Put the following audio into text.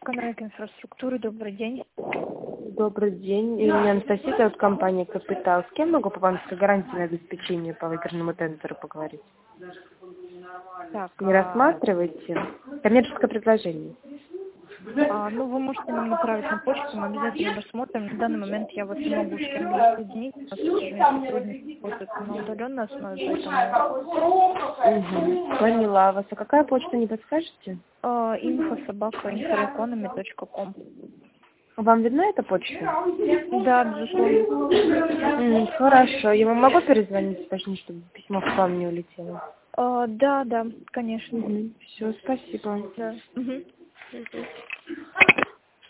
Экономика инфраструктуры, добрый день. Добрый день. Меня Анастасия, зовут, компания «Капитал». С кем могу по банковской гарантии на обеспечение по выигранному тендеру поговорить? Так, Не рассматриваете? Коммерческое предложение. ну вы можете нам направить на почту, мы обязательно рассмотрим. На данный момент я вас не могу с кем-либо соединить, у нас, к сожалению, сотрудники работают на удаленной основе, поэтому... Поняла вас. А какая почта, не подскажете? info@infoeconomy.com. Вам видна эта почта? Да, безусловно. Хорошо. Я вам могу перезвонить, точнее, чтобы письмо к вам не улетело? Да, конечно. Все, спасибо. Да.